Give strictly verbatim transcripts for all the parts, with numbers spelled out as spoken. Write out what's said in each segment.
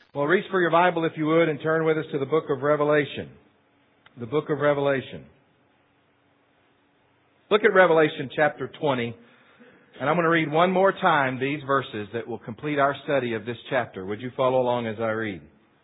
Well, reach for your Bible if you would and turn with us to the book of Revelation. The book of Revelation. Look at Revelation chapter twenty, and I'm going to read one more time these verses that will complete our study of this chapter. Would you follow along as I read?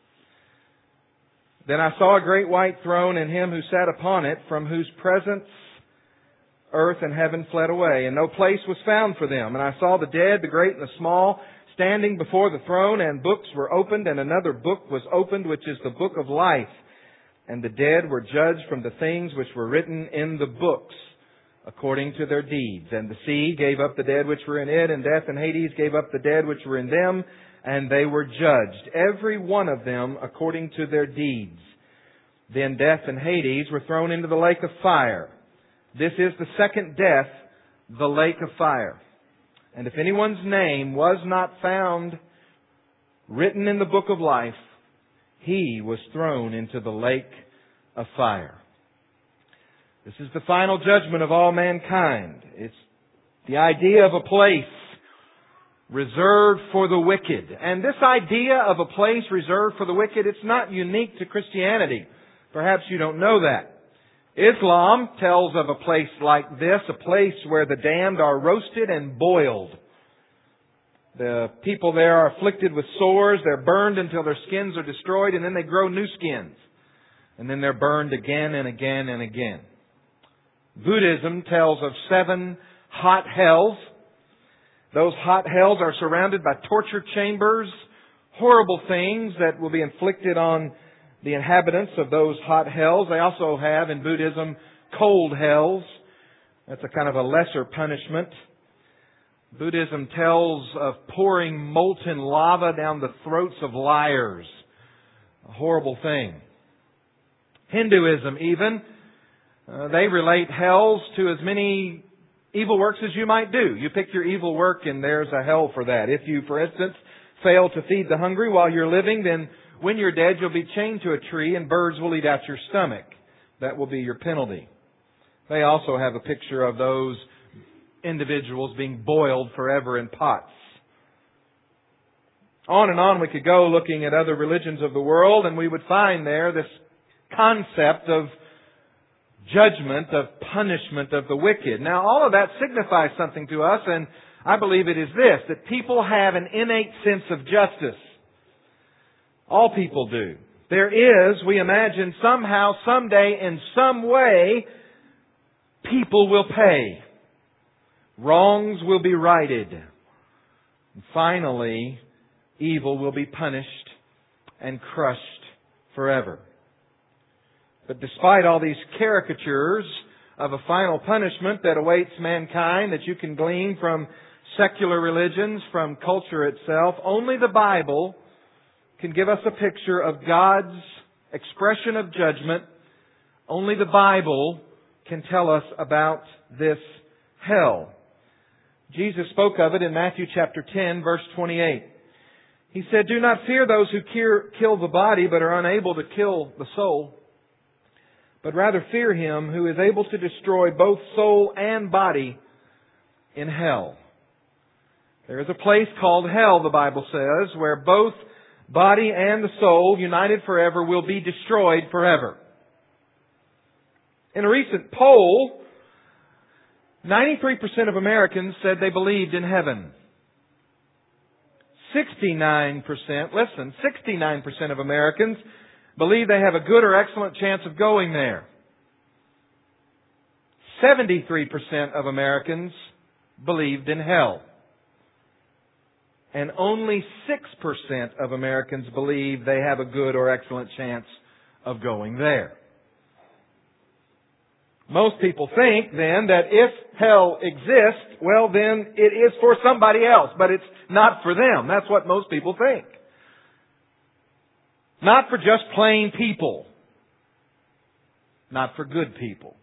Then I saw a great white throne and Him who sat upon it, from whose presence earth and heaven fled away, and no place was found for them. And I saw the dead, the great and the small, standing before the throne, and books were opened, and another book was opened, which is the book of life. And the dead were judged from the things which were written in the books, according to their deeds. And the sea gave up the dead which were in it, and death and Hades gave up the dead which were in them, and they were judged, every one of them according to their deeds. Then death and Hades were thrown into the lake of fire. This is the second death, the lake of fire. And if anyone's name was not found written in the book of life, he was thrown into the lake of fire. This is the final judgment of all mankind. It's the idea of a place reserved for the wicked. And this idea of a place reserved for the wicked, it's not unique to Christianity. Perhaps you don't know that. Islam tells of a place like this, a place where the damned are roasted and boiled. The people there are afflicted with sores. They're burned until their skins are destroyed, and then they grow new skins. And then they're burned again and again and again. Buddhism tells of seven hot hells. Those hot hells are surrounded by torture chambers, horrible things that will be inflicted on the inhabitants of those hot hells. They also have, in Buddhism, cold hells. That's a kind of a lesser punishment. Buddhism tells of pouring molten lava down the throats of liars. A horrible thing. Hinduism even, uh, they relate hells to as many evil works as you might do. You pick your evil work and there's a hell for that. If you, for instance, fail to feed the hungry while you're living, then when you're dead, you'll be chained to a tree and birds will eat out your stomach. That will be your penalty. They also have a picture of those individuals being boiled forever in pots. On and on we could go looking at other religions of the world, and we would find there this concept of judgment, of punishment of the wicked. Now, all of that signifies something to us, and I believe it is this, that people have an innate sense of justice. All people do. There is, we imagine, somehow, someday, in some way, people will pay. Wrongs will be righted. And finally, evil will be punished and crushed forever. But despite all these caricatures of a final punishment that awaits mankind that you can glean from secular religions, from culture itself, only the Bible can give us a picture of God's expression of judgment. Only the Bible can tell us about this hell. Jesus spoke of it in Matthew chapter ten, verse twenty-eight. He said, "Do not fear those who kill the body, but are unable to kill the soul. But rather fear Him who is able to destroy both soul and body in hell." There is a place called hell, the Bible says, where both body and the soul, united forever, will be destroyed forever. In a recent poll, ninety-three percent of Americans said they believed in heaven. sixty-nine percent, listen, sixty-nine percent of Americans believe they have a good or excellent chance of going there. seventy-three percent of Americans believed in hell. And only six percent of Americans believe they have a good or excellent chance of going there. Most people think then that if hell exists, well then it is for somebody else, but it's not for them. That's what most people think. Not for just plain people. Not for good people.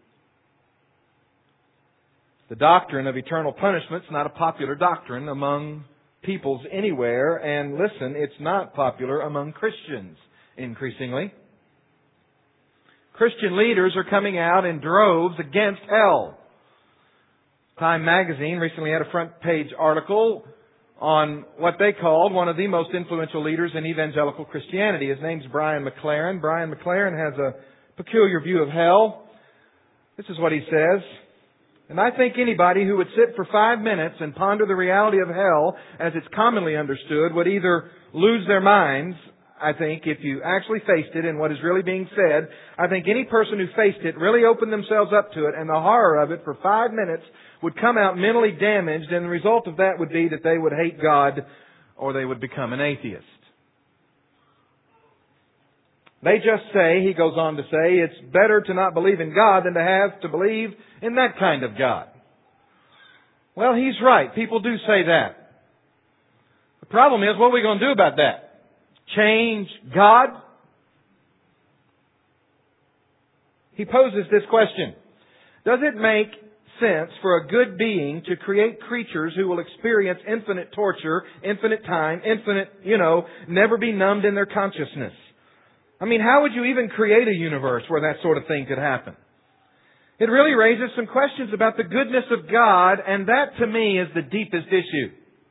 The doctrine of eternal punishment is not a popular doctrine among peoples anywhere, and listen, it's not popular among Christians increasingly. Christian leaders are coming out in droves against hell. Time magazine recently had a front page article on what they called one of the most influential leaders in evangelical Christianity. His name's Brian McLaren. Brian McLaren has a peculiar view of hell. This is what he says. And I think anybody who would sit for five minutes and ponder the reality of hell as it's commonly understood would either lose their minds, I think, if you actually faced it and what is really being said. I think any person who faced it, really opened themselves up to it and the horror of it for five minutes would come out mentally damaged, and the result of that would be that they would hate God or they would become an atheist. They just say, he goes on to say, it's better to not believe in God than to have to believe in that kind of God. Well, he's right. People do say that. The problem is, what are we going to do about that? Change God? He poses this question. Does it make sense for a good being to create creatures who will experience infinite torture, infinite time, infinite, you know, never be numbed in their consciousness? I mean, how would you even create a universe where that sort of thing could happen? It really raises some questions about the goodness of God, and that to me is the deepest issue.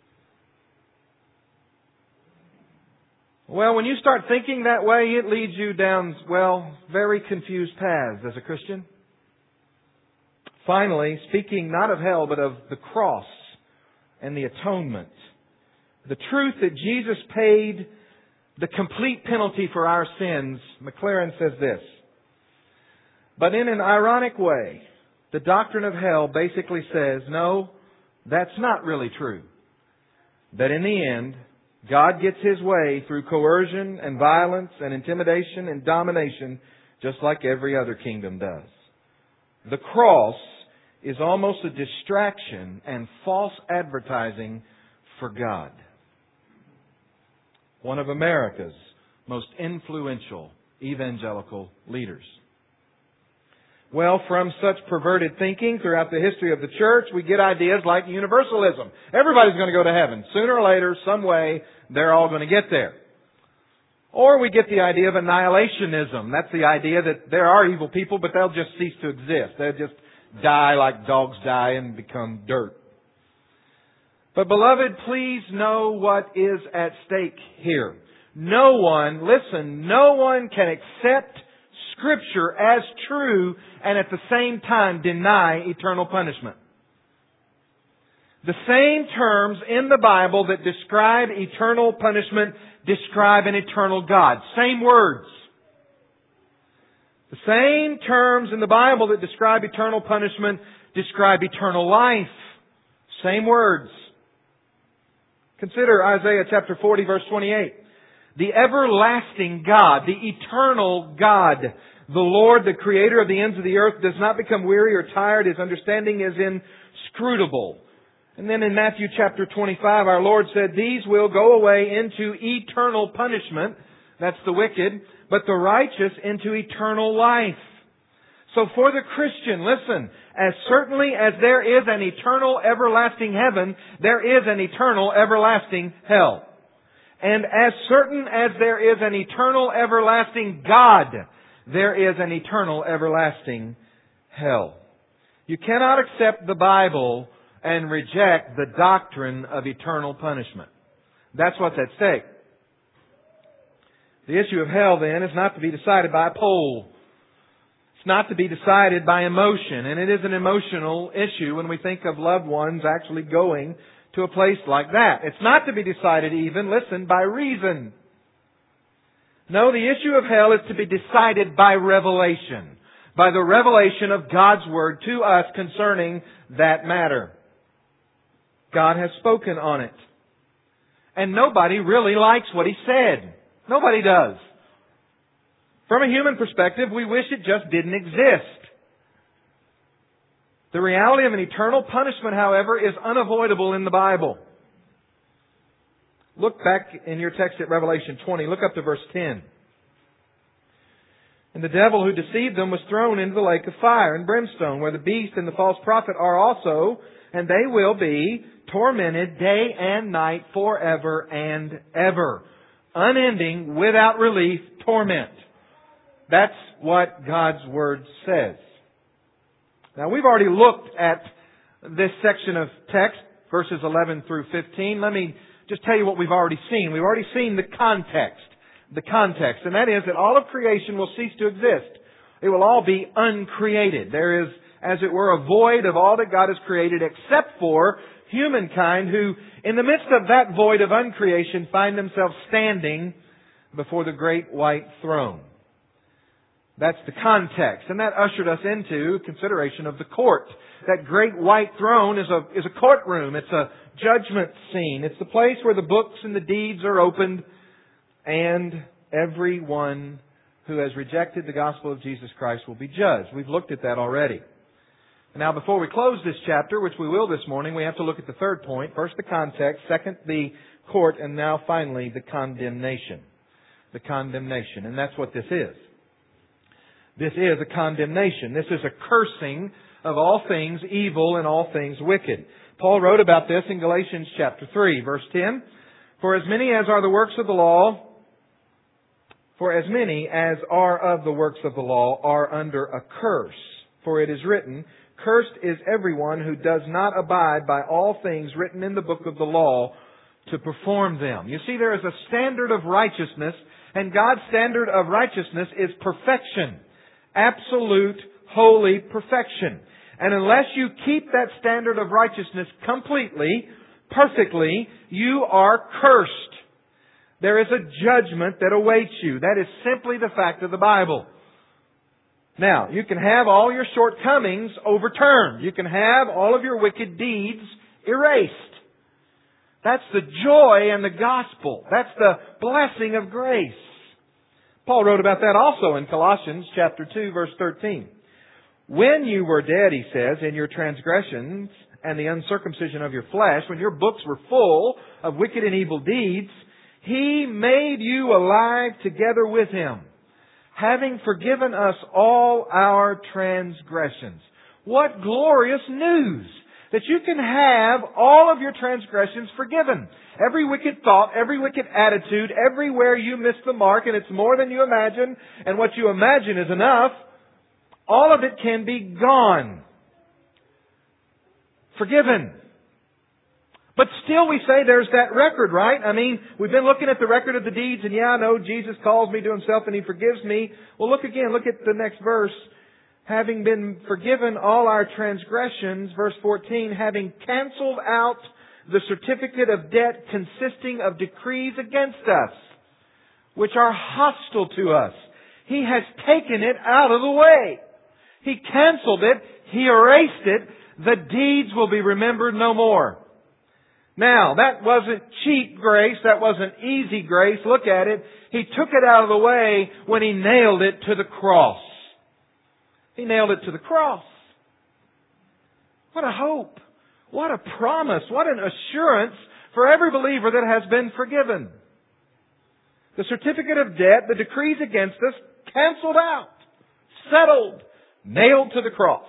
Well, when you start thinking that way, it leads you down, well, very confused paths as a Christian. Finally, speaking not of hell, but of the cross and the atonement. The truth that Jesus paid the complete penalty for our sins. McLaren says this. But in an ironic way, the doctrine of hell basically says, no, that's not really true. That in the end, God gets His way through coercion and violence and intimidation and domination, just like every other kingdom does. The cross is almost a distraction and false advertising for God. One of America's most influential evangelical leaders. Well, from such perverted thinking throughout the history of the church, we get ideas like universalism. Everybody's going to go to heaven. Sooner or later, some way, they're all going to get there. Or we get the idea of annihilationism. That's the idea that there are evil people, but they'll just cease to exist. They'll just die like dogs die and become dirt. But beloved, please know what is at stake here. No one, listen, no one can accept Scripture as true and at the same time deny eternal punishment. The same terms in the Bible that describe eternal punishment describe an eternal God. Same words. The same terms in the Bible that describe eternal punishment describe eternal life. Same words. Consider Isaiah chapter forty, verse twenty-eight. The everlasting God, the eternal God, the Lord, the Creator of the ends of the earth, does not become weary or tired. His understanding is inscrutable. And then in Matthew chapter twenty-five, our Lord said, these will go away into eternal punishment. That's the wicked. But the righteous into eternal life. So for the Christian, listen, as certainly as there is an eternal everlasting heaven, there is an eternal everlasting hell. And as certain as there is an eternal everlasting God, there is an eternal everlasting hell. You cannot accept the Bible and reject the doctrine of eternal punishment. That's what's at stake. The issue of hell, then, is not to be decided by a poll. It's not to be decided by emotion. And it is an emotional issue when we think of loved ones actually going to a place like that. It's not to be decided even, listen, by reason. No, the issue of hell is to be decided by revelation. By the revelation of God's Word to us concerning that matter. God has spoken on it. And nobody really likes what He said. Nobody does. From a human perspective, we wish it just didn't exist. The reality of an eternal punishment, however, is unavoidable in the Bible. Look back in your text at Revelation twenty. Look up to verse ten. And the devil who deceived them was thrown into the lake of fire and brimstone, where the beast and the false prophet are also, and they will be tormented day and night forever and ever. Unending, without relief, torment. That's what God's Word says. Now, we've already looked at this section of text, verses eleven through fifteen. Let me just tell you what we've already seen. We've already seen the context. The context. And that is that all of creation will cease to exist. It will all be uncreated. There is, as it were, a void of all that God has created except for humankind who, in the midst of that void of uncreation, find themselves standing before the great white throne. That's the context. And that ushered us into consideration of the court. That great white throne is a, is a courtroom. It's a judgment scene. It's the place where the books and the deeds are opened, and everyone who has rejected the gospel of Jesus Christ will be judged. We've looked at that already. Now, before we close this chapter, which we will this morning, we have to look at the third point. First, the context. Second, the court. And now, finally, the condemnation. The condemnation. And that's what this is. This is a condemnation. This is a cursing of all things evil and all things wicked. Paul wrote about this in Galatians chapter three, verse ten. For as many as are the works of the law, for as many as are of the works of the law are under a curse. For it is written, cursed is everyone who does not abide by all things written in the book of the law to perform them. You see, there is a standard of righteousness, and God's standard of righteousness is perfection. Absolute, holy perfection. And unless you keep that standard of righteousness completely, perfectly, you are cursed. There is a judgment that awaits you. That is simply the fact of the Bible. Now, you can have all your shortcomings overturned. You can have all of your wicked deeds erased. That's the joy and the gospel. That's the blessing of grace. Paul wrote about that also in Colossians chapter two, verse thirteen. When you were dead, he says, in your transgressions and the uncircumcision of your flesh, when your books were full of wicked and evil deeds, He made you alive together with Him, having forgiven us all our transgressions. What glorious news! That you can have all of your transgressions forgiven. Every wicked thought, every wicked attitude, everywhere you miss the mark, and it's more than you imagine, and what you imagine is enough, all of it can be gone. Forgiven. But still we say there's that record, right? I mean, we've been looking at the record of the deeds, and yeah, I know Jesus calls me to Himself and He forgives me. Well, look again, look at the next verse. Having been forgiven all our transgressions, verse fourteen, having canceled out the certificate of debt consisting of decrees against us, which are hostile to us. He has taken it out of the way. He canceled it. He erased it. The deeds will be remembered no more. Now, that wasn't cheap grace. That wasn't easy grace. Look at it. He took it out of the way when He nailed it to the cross. He nailed it to the cross. What a hope. What a promise. What an assurance for every believer that has been forgiven. The certificate of debt, the decrees against us, canceled out, settled, nailed to the cross.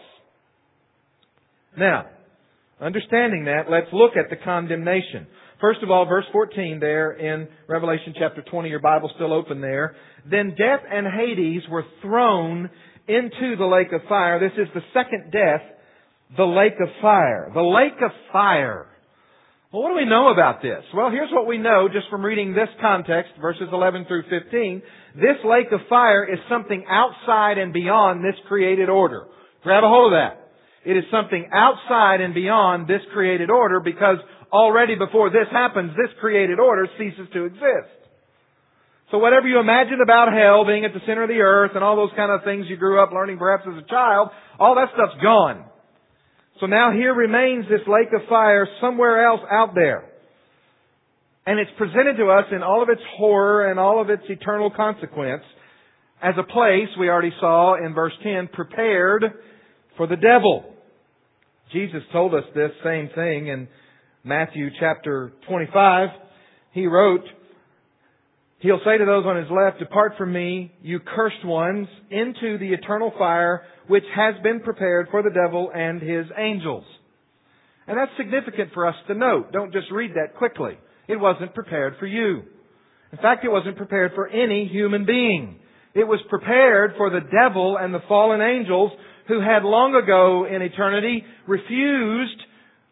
Now, understanding that, let's look at the condemnation. First of all, verse fourteen there in Revelation chapter twenty, your Bible's still open there. Then death and Hades were thrown into the lake of fire. This is the second death, the lake of fire. The lake of fire. Well, what do we know about this? Well, here's what we know just from reading this context, verses eleven through fifteen. This lake of fire is something outside and beyond this created order. Grab a hold of that. It is something outside and beyond this created order, because already before this happens, this created order ceases to exist. So whatever you imagine about hell being at the center of the earth and all those kind of things you grew up learning perhaps as a child, all that stuff's gone. So now here remains this lake of fire somewhere else out there. And it's presented to us in all of its horror and all of its eternal consequence as a place, we already saw in verse ten, prepared for the devil. Jesus told us this same thing in Matthew chapter twenty-five. He wrote, He'll say to those on His left, depart from me, you cursed ones, into the eternal fire which has been prepared for the devil and his angels. And that's significant for us to note. Don't just read that quickly. It wasn't prepared for you. In fact, it wasn't prepared for any human being. It was prepared for the devil and the fallen angels who had long ago in eternity refused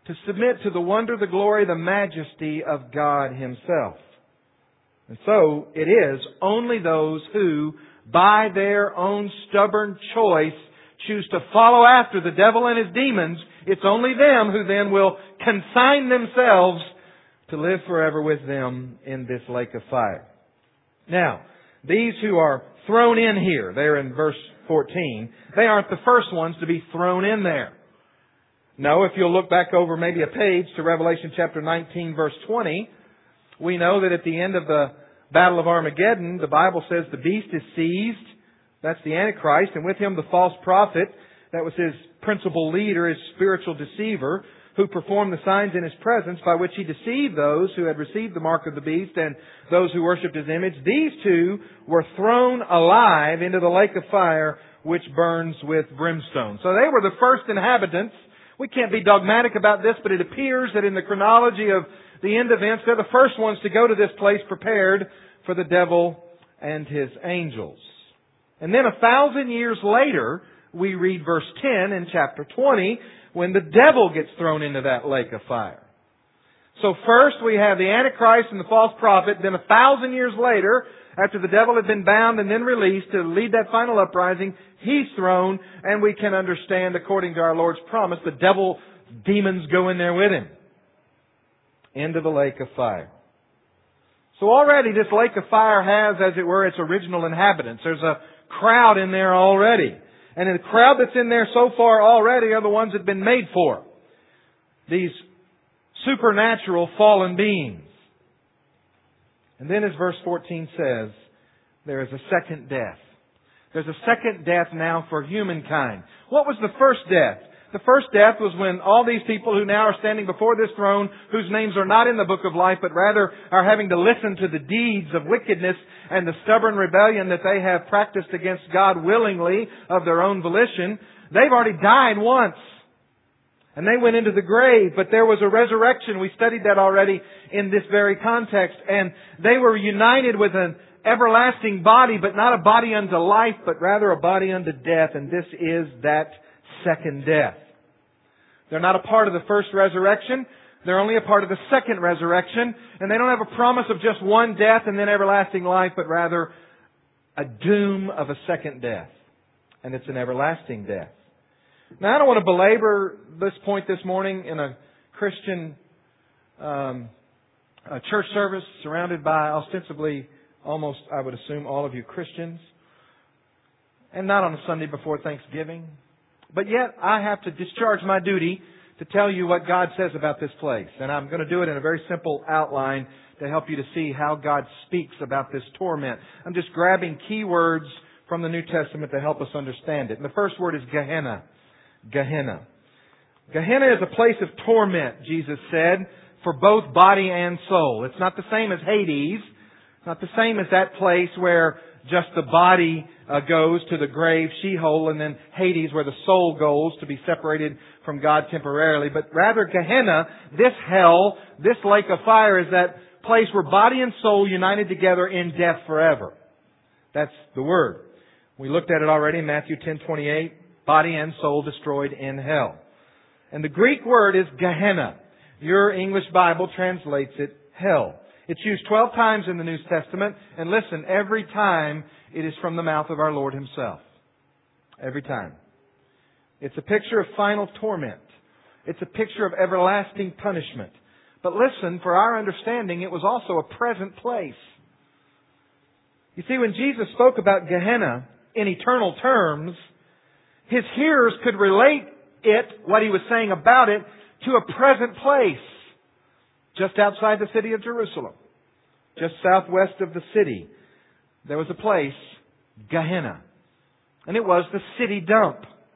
to submit to the wonder, the glory, the majesty of God Himself. And so it is only those who, by their own stubborn choice, choose to follow after the devil and his demons. It's only them who then will consign themselves to live forever with them in this lake of fire. Now, these who are thrown in here, there in verse fourteen, they aren't the first ones to be thrown in there. No, if you'll look back over maybe a page to Revelation chapter nineteen, verse twenty, we know that at the end of the Battle of Armageddon, the Bible says the beast is seized. That's the Antichrist, and with him the false prophet. That was his principal leader, his spiritual deceiver, who performed the signs in his presence by which he deceived those who had received the mark of the beast and those who worshipped his image. These two were thrown alive into the lake of fire which burns with brimstone. So they were the first inhabitants. We can't be dogmatic about this, but it appears that in the chronology of the end events, they're the first ones to go to this place prepared for the devil and his angels. And then a thousand years later, we read verse ten in chapter twenty, when the devil gets thrown into that lake of fire. So first we have the Antichrist and the false prophet. Then a thousand years later, after the devil had been bound and then released to lead that final uprising, he's thrown, and we can understand, according to our Lord's promise, the devil, demons go in there with him into the lake of fire. So already this lake of fire has, as it were, its original inhabitants. There's a crowd in there already. And the crowd that's in there so far already are the ones that have been made for. These supernatural fallen beings. And then as verse fourteen says, there is a second death. There's a second death now for humankind. What was the first death? The first death was when all these people who now are standing before this throne, whose names are not in the book of life, but rather are having to listen to the deeds of wickedness and the stubborn rebellion that they have practiced against God willingly of their own volition, they've already died once. And they went into the grave, but there was a resurrection. We studied that already in this very context. And they were united with an everlasting body, but not a body unto life, but rather a body unto death. And this is that second death. They're not a part of the first resurrection. They're only a part of the second resurrection. And they don't have a promise of just one death and then everlasting life, but rather a doom of a second death. And it's an everlasting death. Now, I don't want to belabor this point this morning in a Christian um, a church service surrounded by ostensibly almost, I would assume, all of you Christians. And not on a Sunday before Thanksgiving. But yet, I have to discharge my duty to tell you what God says about this place. And I'm going to do it in a very simple outline to help you to see how God speaks about this torment. I'm just grabbing key words from the New Testament to help us understand it. And the first word is Gehenna. Gehenna. Gehenna is a place of torment, Jesus said, for both body and soul. It's not the same as Hades. It's not the same as that place where just the body uh, goes to the grave, Sheol, and then Hades where the soul goes to be separated from God temporarily. But rather Gehenna, this hell, this lake of fire, is that place where body and soul united together in death forever. That's the word. We looked at it already in Matthew ten twenty-eight. Body and soul destroyed in hell. And the Greek word is Gehenna. Your English Bible translates it hell. It's used twelve times in the New Testament. And listen, every time it is from the mouth of our Lord Himself. Every time. It's a picture of final torment. It's a picture of everlasting punishment. But listen, for our understanding, it was also a present place. You see, when Jesus spoke about Gehenna in eternal terms, His hearers could relate it, what He was saying about it, to a present place just outside the city of Jerusalem. Just southwest of the city, there was a place, Gehenna. And it was the city dump.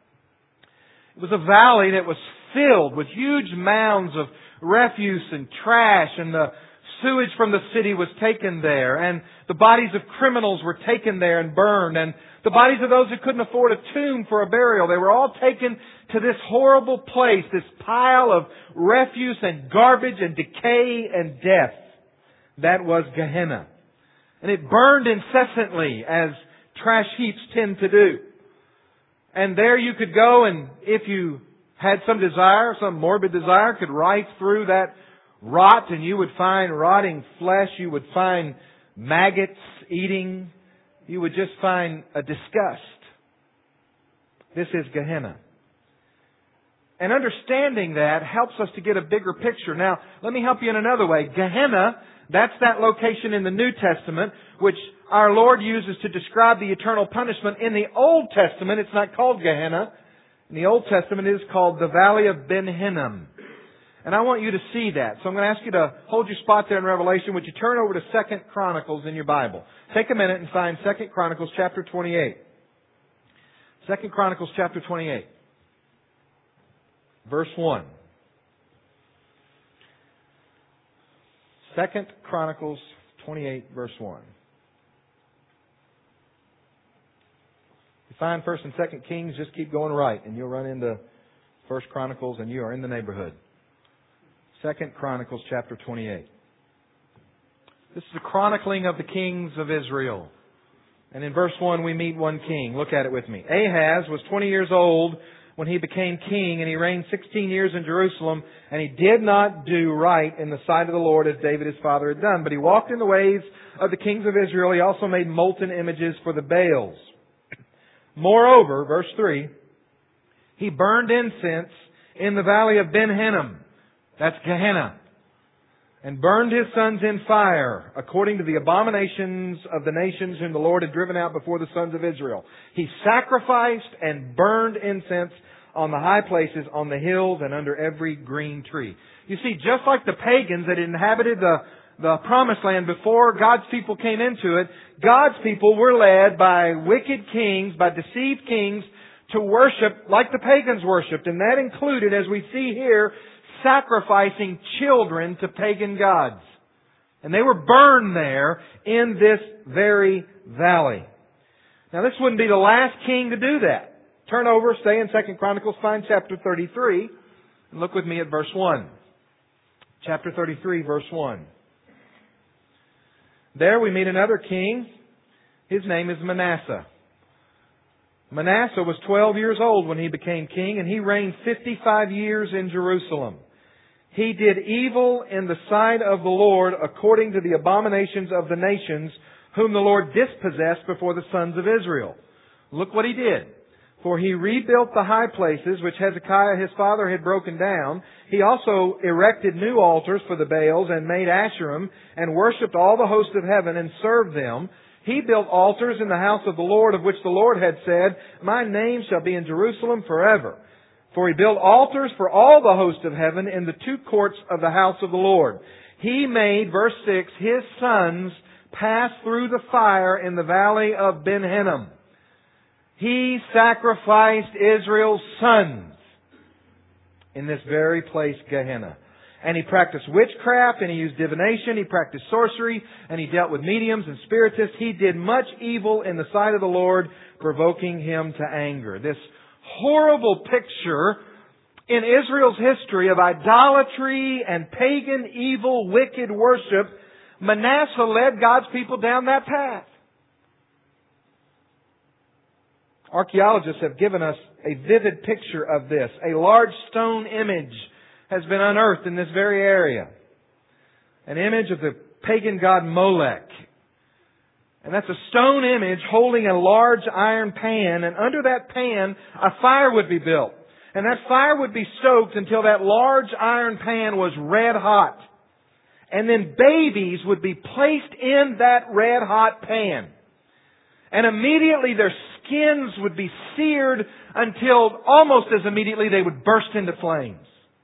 It was a valley that was filled with huge mounds of refuse and trash, and the sewage from the city was taken there, and the bodies of criminals were taken there and burned, and the bodies of those who couldn't afford a tomb for a burial, they were all taken to this horrible place, this pile of refuse and garbage and decay and death. That was Gehenna. And it burned incessantly, as trash heaps tend to do. And there you could go, and if you had some desire, some morbid desire, could ride through that rot and you would find rotting flesh, you would find maggots eating, you would just find a disgust. This is Gehenna. And understanding that helps us to get a bigger picture. Now, let me help you in another way. Gehenna, that's that location in the New Testament which our Lord uses to describe the eternal punishment. In the Old Testament, it's not called Gehenna. In the Old Testament, it is called the Valley of Ben Hinnom. And I want you to see that. So I'm going to ask you to hold your spot there in Revelation. Would you turn over to Second Chronicles in your Bible? Take a minute and find Second Chronicles chapter twenty-eight. Second Chronicles chapter twenty-eight. Verse one. Second Chronicles twenty-eight, verse one. You find First and Second Kings, just keep going right, and you'll run into First Chronicles, and you are in the neighborhood. Second Chronicles chapter twenty-eight. This is a chronicling of the kings of Israel. And in verse one we meet one king. Look at it with me. Ahaz was twenty years old when he became king, and he reigned sixteen years in Jerusalem, and he did not do right in the sight of the Lord as David his father had done. But he walked in the ways of the kings of Israel. He also made molten images for the Baals. Moreover, verse three, he burned incense in the valley of Ben Hinnom. That's Gehenna. And burned his sons in fire, according to the abominations of the nations whom the Lord had driven out before the sons of Israel. He sacrificed and burned incense on the high places, on the hills, and under every green tree. You see, just like the pagans that inhabited the, the promised land before God's people came into it, God's people were led by wicked kings, by deceived kings, to worship like the pagans worshipped. And that included, as we see here, sacrificing children to pagan gods. And they were burned there in this very valley. Now this wouldn't be the last king to do that. Turn over, stay in Second Chronicles, find chapter thirty-three, and look with me at verse one. Chapter thirty-three, verse one. There we meet another king. His name is Manasseh. Manasseh was twelve years old when he became king, and he reigned fifty-five years in Jerusalem. He did evil in the sight of the Lord according to the abominations of the nations whom the Lord dispossessed before the sons of Israel. Look what he did. For he rebuilt the high places which Hezekiah his father had broken down. He also erected new altars for the Baals and made Asherim and worshipped all the hosts of heaven and served them. He built altars in the house of the Lord, of which the Lord had said, My name shall be in Jerusalem forever. For he built altars for all the hosts of heaven in the two courts of the house of the Lord. He made, verse six, his sons pass through the fire in the valley of Ben Hinnom. He sacrificed Israel's sons in this very place, Gehenna. And he practiced witchcraft, and he used divination, he practiced sorcery, and he dealt with mediums and spiritists. He did much evil in the sight of the Lord, provoking him to anger. This horrible picture in Israel's history of idolatry and pagan, evil, wicked worship, Manasseh led God's people down that path. Archaeologists have given us a vivid picture of this. A large stone image has been unearthed in this very area. An image of the pagan god Molech. And that's a stone image holding a large iron pan, and under that pan a fire would be built. And that fire would be stoked until that large iron pan was red hot. And then babies would be placed in that red hot pan. And immediately their skins would be seared until almost as immediately they would burst into flames.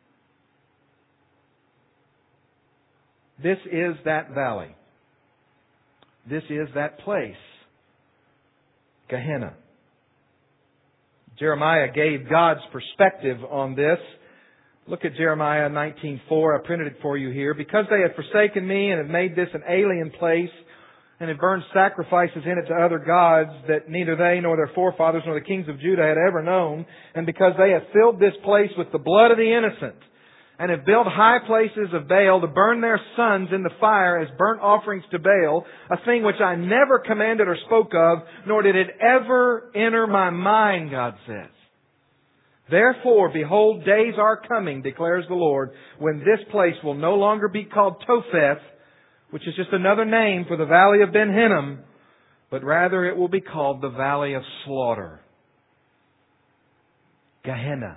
This is that valley. This is that place. Gehenna. Jeremiah gave God's perspective on this. Look at Jeremiah nineteen four. I printed it for you here. Because they have forsaken me and have made this an alien place, and have burned sacrifices in it to other gods that neither they nor their forefathers nor the kings of Judah had ever known, and because they have filled this place with the blood of the innocent, and have built high places of Baal to burn their sons in the fire as burnt offerings to Baal, a thing which I never commanded or spoke of, nor did it ever enter my mind, God says. Therefore, behold, days are coming, declares the Lord, when this place will no longer be called Topheth, which is just another name for the valley of Ben Hinnom, but rather it will be called the valley of slaughter. Gehenna.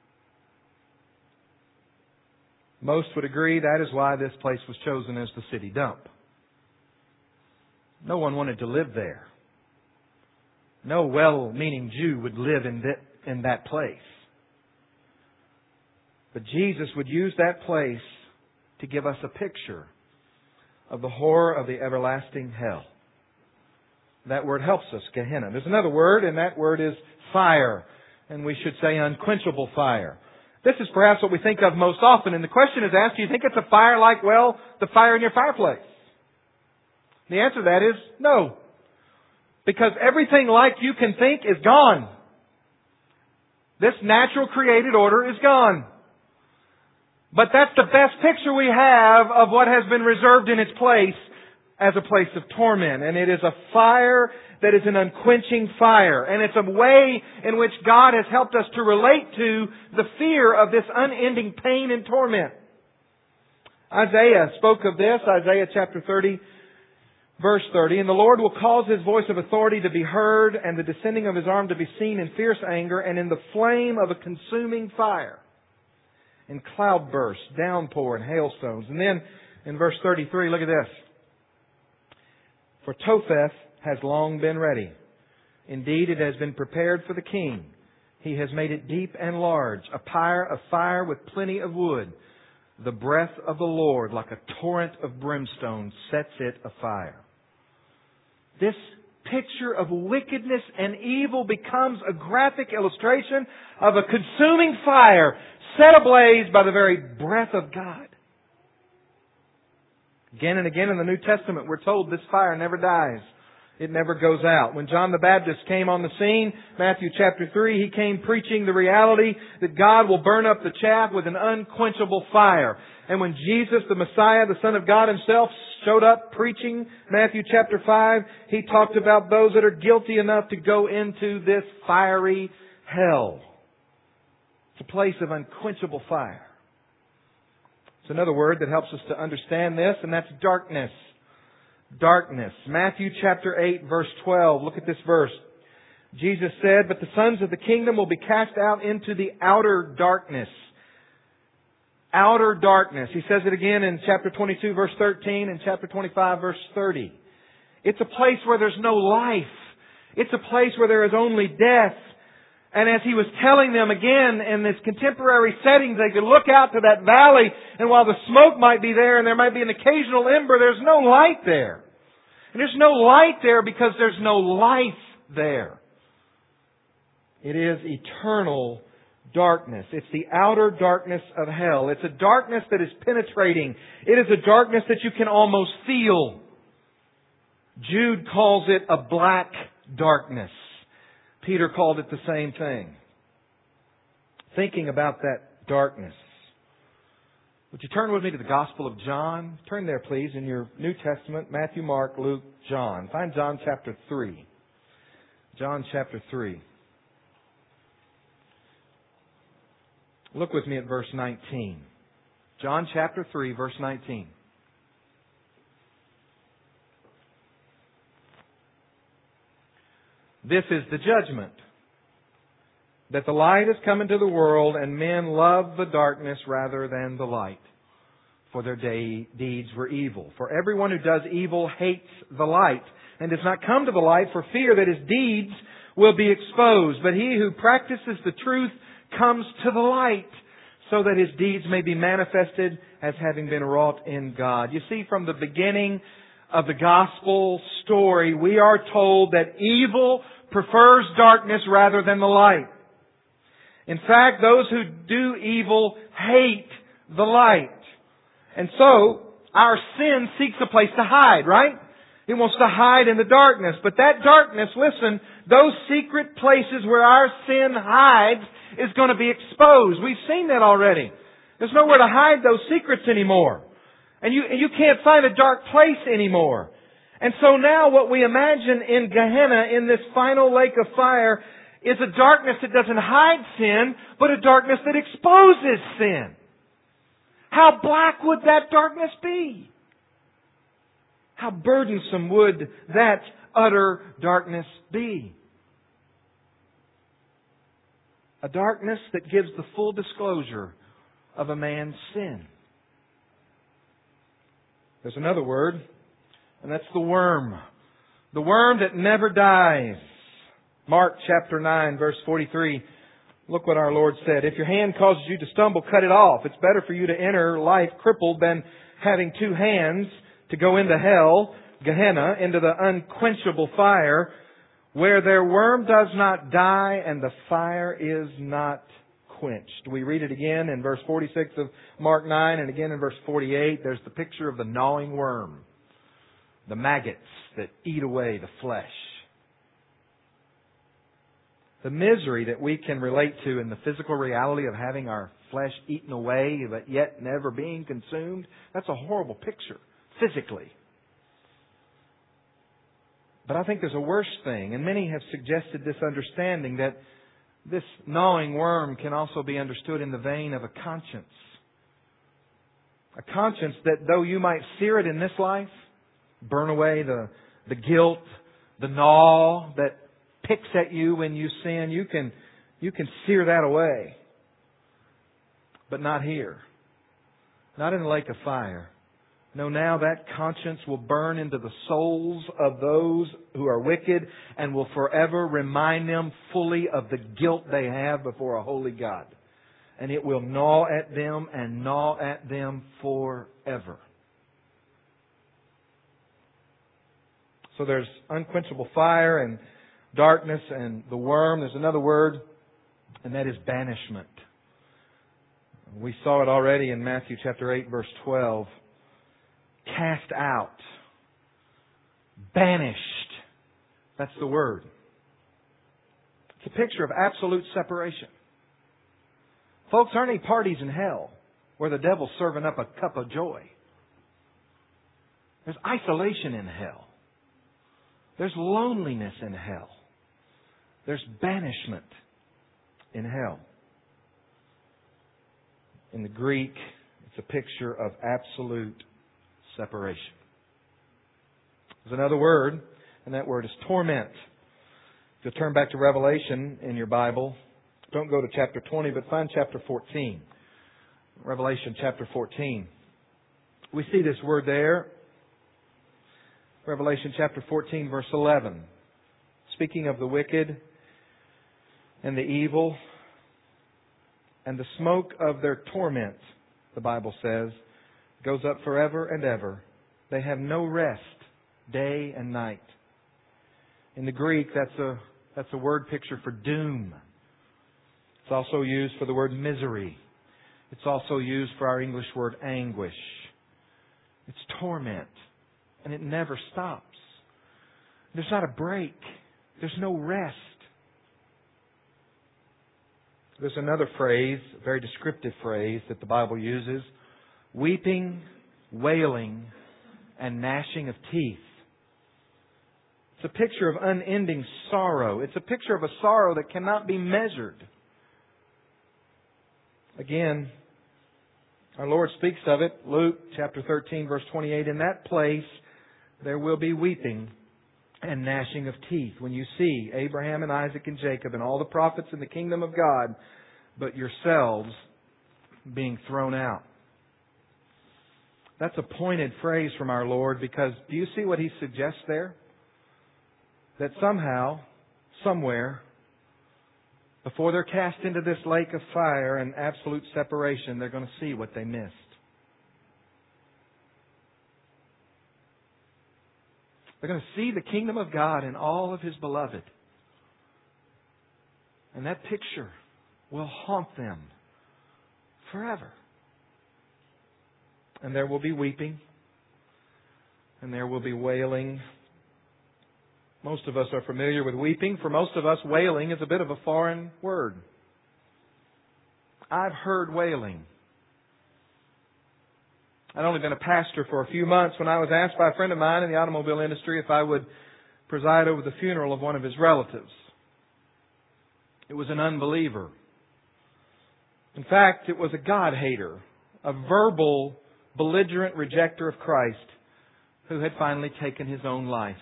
Most would agree that is why this place was chosen as the city dump. No one wanted to live there. No well-meaning Jew would live in that, in that place. But Jesus would use that place to give us a picture of the horror of the everlasting hell. That word helps us, Gehenna. There's another word, and that word is fire. And we should say unquenchable fire. This is perhaps what we think of most often. And the question is asked, do you think it's a fire like, well, the fire in your fireplace? The answer to that is no. Because everything like you can think is gone. This natural created order is gone. But that's the best picture we have of what has been reserved in its place as a place of torment. And it is a fire that is an unquenching fire. And it's a way in which God has helped us to relate to the fear of this unending pain and torment. Isaiah spoke of this, Isaiah chapter thirty, verse thirty. And the Lord will cause His voice of authority to be heard, and the descending of His arm to be seen in fierce anger, and in the flame of a consuming fire, in cloudbursts, downpour, and hailstones. And then in verse thirty-three, look at this. For Topheth has long been ready. Indeed, it has been prepared for the king. He has made it deep and large, a pyre of fire with plenty of wood. The breath of the Lord, like a torrent of brimstone, sets it afire. This picture of wickedness and evil becomes a graphic illustration of a consuming fire set ablaze by the very breath of God. Again and again in the New Testament, we're told this fire never dies. It never goes out. When John the Baptist came on the scene, Matthew chapter three, he came preaching the reality that God will burn up the chaff with an unquenchable fire. And when Jesus, the Messiah, the Son of God Himself, showed up preaching Matthew chapter five, He talked about those that are guilty enough to go into this fiery hell. It's a place of unquenchable fire. It's another word that helps us to understand this, and that's darkness. Darkness. Matthew chapter eight, verse twelve. Look at this verse. Jesus said, "But the sons of the kingdom will be cast out into the outer darkness." Outer darkness. He says it again in chapter twenty-two, verse thirteen, and chapter twenty-five, verse thirty. It's a place where there's no life. It's a place where there is only death. And as He was telling them again in this contemporary settings, they could look out to that valley, and while the smoke might be there and there might be an occasional ember, there's no light there. And there's no light there because there's no life there. It is eternal darkness. It's the outer darkness of hell. It's a darkness that is penetrating. It is a darkness that you can almost feel. Jude calls it a black darkness. Peter called it the same thing. Thinking about that darkness. Would you turn with me to the Gospel of John? Turn there, please, in your New Testament, Matthew, Mark, Luke, John. Find John chapter three. John chapter three. Look with me at verse nineteen. John chapter three, verse nineteen. This is the judgment, that the light has come into the world, and men love the darkness rather than the light, for their day, deeds were evil. For everyone who does evil hates the light, and does not come to the light for fear that his deeds will be exposed. But he who practices the truth comes to the light, so that his deeds may be manifested as having been wrought in God. You see, from the beginning of the gospel story, we are told that evil prefers darkness rather than the light. In fact, those who do evil hate the light. And so, our sin seeks a place to hide, right? It wants to hide in the darkness. But that darkness, listen, those secret places where our sin hides is going to be exposed. We've seen that already. There's nowhere to hide those secrets anymore. And you, you can't find a dark place anymore. And so now what we imagine in Gehenna, in this final lake of fire, is a darkness that doesn't hide sin, but a darkness that exposes sin. How black would that darkness be? How burdensome would that utter darkness be? A darkness that gives the full disclosure of a man's sin. There's another word, and that's the worm. The worm that never dies. Mark chapter nine, verse forty-three. Look what our Lord said. If your hand causes you to stumble, cut it off. It's better for you to enter life crippled than having two hands to go into hell, Gehenna, into the unquenchable fire, where their worm does not die and the fire is not quenched. We read it again in verse forty-six of Mark nine and again in verse forty-eight. There's the picture of the gnawing worm, the maggots that eat away the flesh. The misery that we can relate to in the physical reality of having our flesh eaten away but yet never being consumed, that's a horrible picture, physically. But I think there's a worse thing, and many have suggested this understanding that this gnawing worm can also be understood in the vein of a conscience. A conscience that though you might sear it in this life, burn away the, the guilt, the gnaw that picks at you when you sin, you can, you can sear that away. But not here. Not in the lake of fire. No, now that conscience will burn into the souls of those who are wicked and will forever remind them fully of the guilt they have before a holy God. And it will gnaw at them and gnaw at them forever. So there's unquenchable fire and darkness and the worm. There's another word, and that is banishment. We saw it already in Matthew chapter eight, verse twelve. Cast out. Banished. That's the word. It's a picture of absolute separation. Folks, aren't any parties in hell where the devil's serving up a cup of joy? There's isolation in hell. There's loneliness in hell. There's banishment in hell. In the Greek, it's a picture of absolute separation. There's another word, and that word is torment. If you'll turn back to Revelation in your Bible, don't go to chapter twenty, but find chapter fourteen. Revelation chapter fourteen. We see this word there. Revelation chapter fourteen, verse eleven. Speaking of the wicked and the evil and the smoke of their torment, the Bible says, goes up forever and ever. They have no rest day and night. In the Greek, that's a, that's a word picture for doom. It's also used for the word misery. It's also used for our English word anguish. It's torment. And it never stops. There's not a break. There's no rest. There's another phrase, a very descriptive phrase that the Bible uses. Weeping, wailing, and gnashing of teeth. It's a picture of unending sorrow. It's a picture of a sorrow that cannot be measured. Again, our Lord speaks of it. Luke chapter thirteen, verse twenty-eight. In that place there will be weeping and gnashing of teeth when you see Abraham and Isaac and Jacob and all the prophets in the kingdom of God, but yourselves being thrown out. That's a pointed phrase from our Lord, because do you see what He suggests there? That somehow, somewhere, before they're cast into this lake of fire and absolute separation, they're going to see what they missed. They're going to see the kingdom of God and all of His beloved. And that picture will haunt them forever. And there will be weeping. And there will be wailing. Most of us are familiar with weeping. For most of us, wailing is a bit of a foreign word. I've heard wailing. I'd only been a pastor for a few months when I was asked by a friend of mine in the automobile industry if I would preside over the funeral of one of his relatives. It was an unbeliever. In fact, it was a God-hater, a verbal, belligerent rejecter of Christ who had finally taken his own life.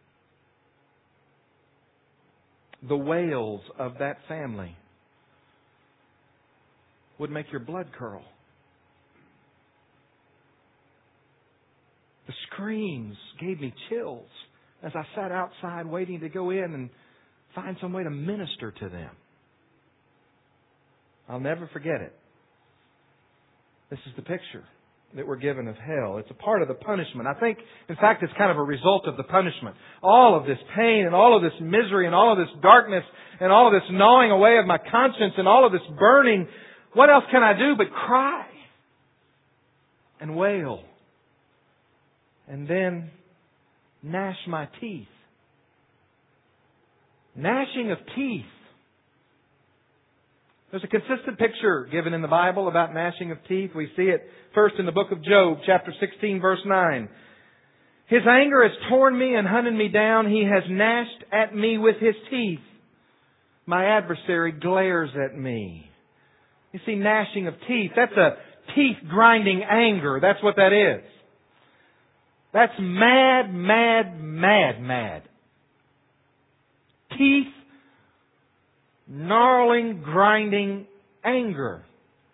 The wails of that family would make your blood curl. The screams gave me chills as I sat outside waiting to go in and find some way to minister to them. I'll never forget it. This is the picture that we're given of hell. It's a part of the punishment. I think, in fact, it's kind of a result of the punishment. All of this pain and all of this misery and all of this darkness and all of this gnawing away of my conscience and all of this burning. What else can I do but cry and wail and then gnash my teeth? Gnashing of teeth. There's a consistent picture given in the Bible about gnashing of teeth. We see it first in the book of Job, chapter sixteen, verse nine. His anger has torn me and hunted me down. He has gnashed at me with his teeth. My adversary glares at me. You see, gnashing of teeth, that's a teeth-grinding anger. That's what that is. That's mad, mad, mad, mad. Teeth, gnarling, grinding anger.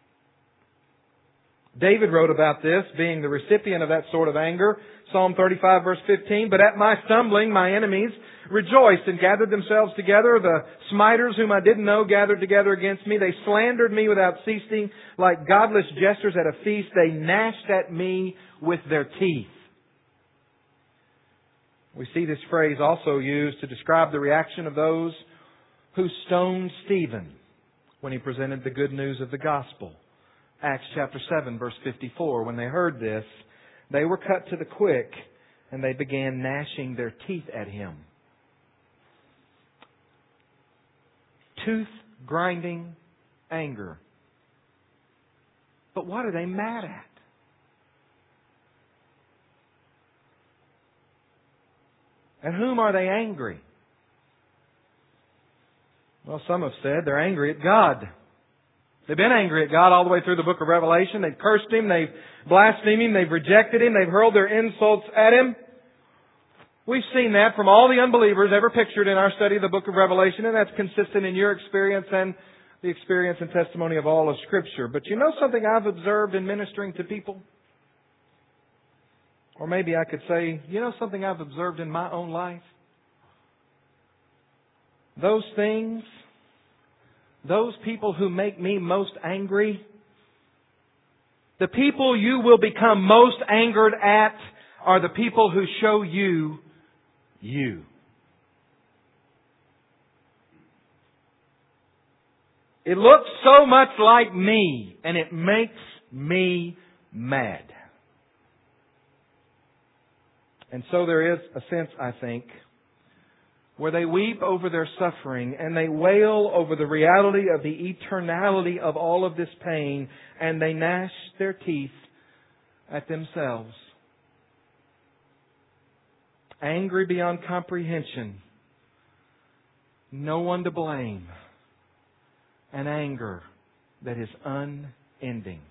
David wrote about this, being the recipient of that sort of anger. Psalm thirty-five, verse fifteen, "But at my stumbling, my enemies rejoiced and gathered themselves together. The smiters whom I didn't know gathered together against me. They slandered me without ceasing. Like godless jesters at a feast, they gnashed at me with their teeth." We see this phrase also used to describe the reaction of those who stoned Stephen when he presented the good news of the gospel. Acts chapter seven, verse fifty-four. When they heard this, they were cut to the quick and they began gnashing their teeth at him. Tooth-grinding anger. But what are they mad at? At whom are they angry? Well, some have said they're angry at God. They've been angry at God all the way through the book of Revelation. They've cursed Him, they've blasphemed Him, they've rejected Him, they've hurled their insults at Him. We've seen that from all the unbelievers ever pictured in our study of the book of Revelation, and that's consistent in your experience and the experience and testimony of all of Scripture. But you know something I've observed in ministering to people? Or maybe I could say, you know something I've observed in my own life? Those things, those people who make me most angry, the people you will become most angered at are the people who show you you. It looks so much like me, and it makes me mad. And so there is a sense, I think, where they weep over their suffering and they wail over the reality of the eternality of all of this pain, and they gnash their teeth at themselves. Angry beyond comprehension. No one to blame. An anger that is unending.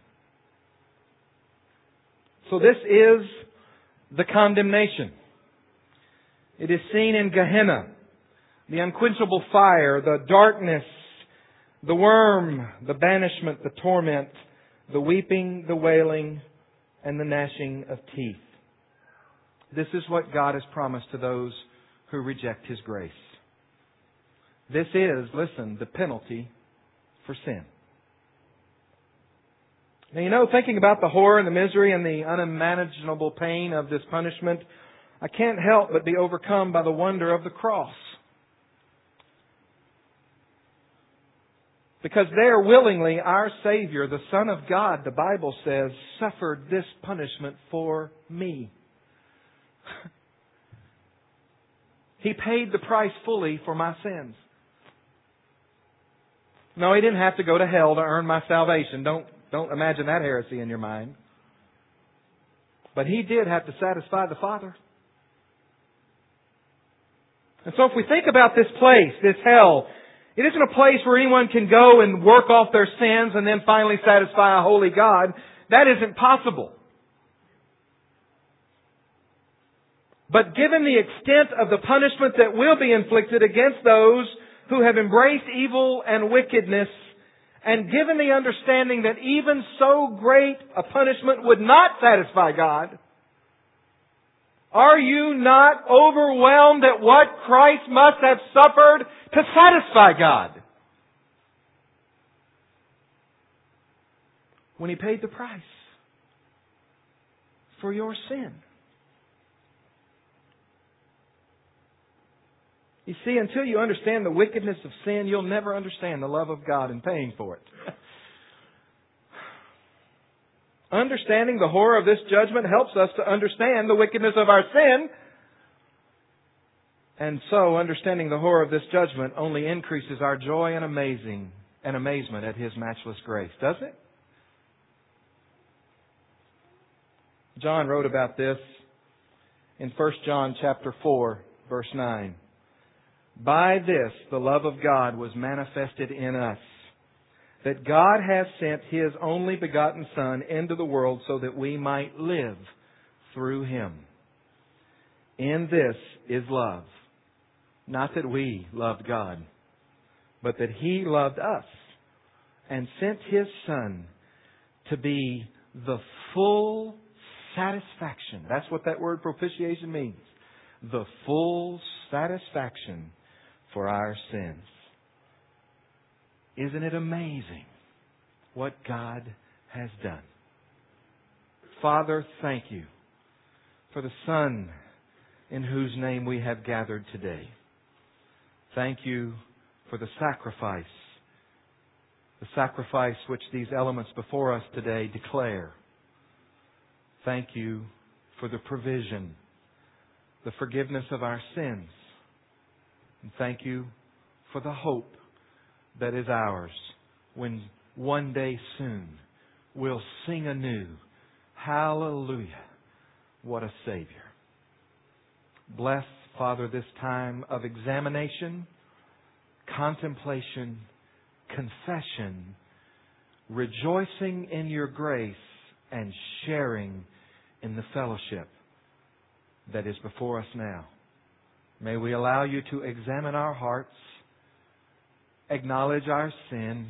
So this is the condemnation. It is seen in Gehenna. The unquenchable fire, the darkness, the worm, the banishment, the torment, the weeping, the wailing, and the gnashing of teeth. This is what God has promised to those who reject His grace. This is, listen, the penalty for sin. Now, you know, thinking about the horror and the misery and the unimaginable pain of this punishment, I can't help but be overcome by the wonder of the cross. Because there willingly our Savior, the Son of God, the Bible says, suffered this punishment for me. He paid the price fully for my sins. No, He didn't have to go to hell to earn my salvation. Don't, don't imagine that heresy in your mind. But He did have to satisfy the Father. And so if we think about this place, this hell, It isn't a place where anyone can go and work off their sins and then finally satisfy a holy God. That isn't possible. But given the extent of the punishment that will be inflicted against those who have embraced evil and wickedness, and given the understanding that even so great a punishment would not satisfy God, are you not overwhelmed at what Christ must have suffered to satisfy God? When He paid the price for your sin. You see, until you understand the wickedness of sin, you'll never understand the love of God in paying for it. Understanding the horror of this judgment helps us to understand the wickedness of our sin. And so, understanding the horror of this judgment only increases our joy and amazing and amazement at His matchless grace, doesn't it? John wrote about this in First John chapter four, verse nine. By this the love of God was manifested in us, that God has sent His only begotten Son into the world so that we might live through Him. In this is love. Not that we loved God, but that He loved us and sent His Son to be the full satisfaction. That's what that word propitiation means. The full satisfaction for our sins. Isn't it amazing what God has done? Father, thank You for the Son in whose name we have gathered today. Thank You for the sacrifice, the sacrifice which these elements before us today declare. Thank You for the provision, the forgiveness of our sins. And thank You for the hope that is ours when one day soon we'll sing anew, hallelujah, what a Savior. Bless, Father, this time of examination, contemplation, confession, rejoicing in Your grace, and sharing in the fellowship that is before us now. May we allow You to examine our hearts, acknowledge our sin,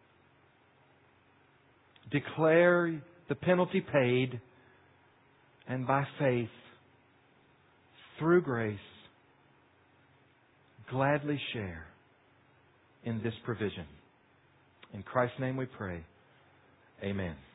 declare the penalty paid, and by faith, through grace, gladly share in this provision. In Christ's name we pray. Amen.